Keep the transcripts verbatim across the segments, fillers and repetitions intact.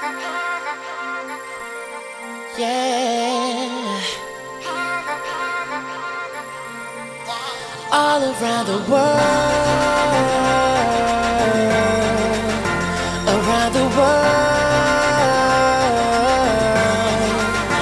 Yeah. All around the world, around the world.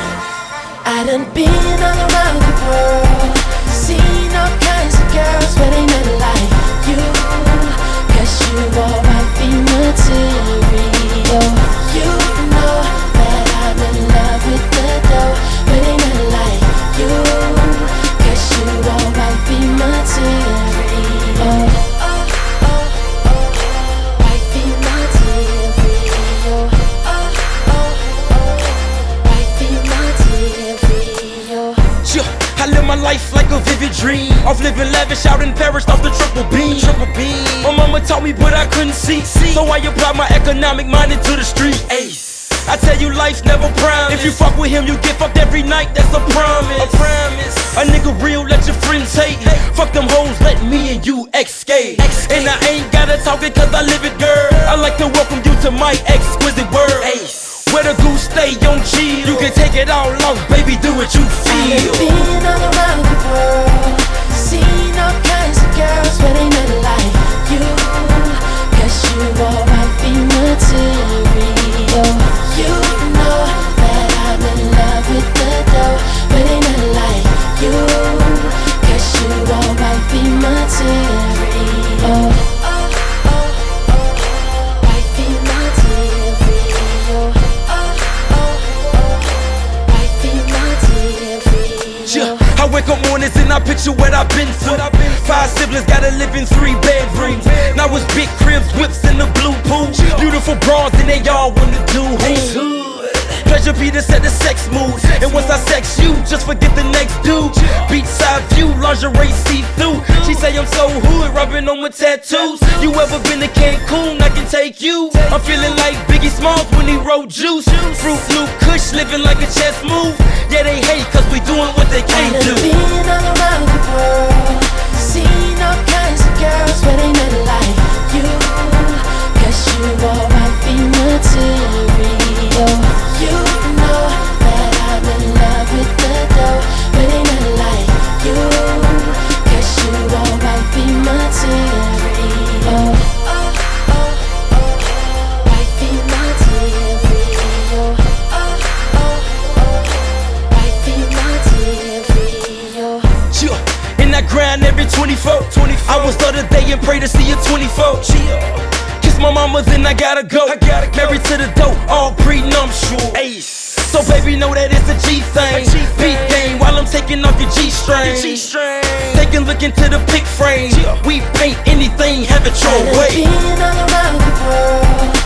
I done been all around the world, seen all kinds of girls, but ain't nothing like you. Cause you are wifey material. You know that I'm in love with the dough, but ain't nothing like you. Cause you are wifey material. Oh, oh, oh, wifey material. Oh, oh, oh, wifey material. Yeah, I live my life like a vivid dream. Off living lavish out in Paris off the triple beam. Triple beam. My mama taught me but I couldn't see. see. So I apply my economic mind into the street. Ace. I tell you life's never promised. If you fuck with him you get fucked every night, that's a promise. A promise. A nigga real, let your friends hate. Hey. Fuck them hoes, let me and you escape. And I ain't gotta talk it cause I live it, girl. I like to welcome you to my exquisite world. Ace. Where the goose stay on chill. You can take it all off, baby, do what you feel. I've been all around the world, seen all kinds of girls, but ain't nothing like you. Cause you are wifey material. You know that I'm in love with the dough, but ain't nothing like you. Cause you are wifey material. Oh, oh, oh, wifey material. Oh, oh, oh, wifey material. Yeah, I wake up mornings and I picture what I've been through. Five siblings gotta live in three bedrooms. Now it's big cribs, whips in the blue pool. Beautiful bras and they all wanna do who? Pleasure be to set the sex mood. And once I sex you, just forget the next dude. Beachside view, lingerie see-through. She say I'm so hood, rubbing on my tattoos. You ever been to Cancun? I can take you. I'm feeling like Biggie Smalls when he wrote Juice. Fruit Loop Kush, living like a chess move. Yeah, they hate cause we doing what they can't do. I've been all around the world, seen all kinds of girls, but ain't nothing like you. Cause you are wifey material. You know that I'm in love with the dough, but ain't nothing like you. Cause you are wifey material. Oh, oh, oh, wifey material. Oh, oh, oh, wifey material. Yeah, and I grind every twenty-four. I was the other day and pray to see you twenty-four. Kiss my mama, then I gotta go. I gotta go. Married to the dope, all prenuptial. Ace. So baby, know that it's a G thing. Beat game while I'm taking off your G-string. They can look into the pic frame. We paint anything, have it your way. I've been all around the world,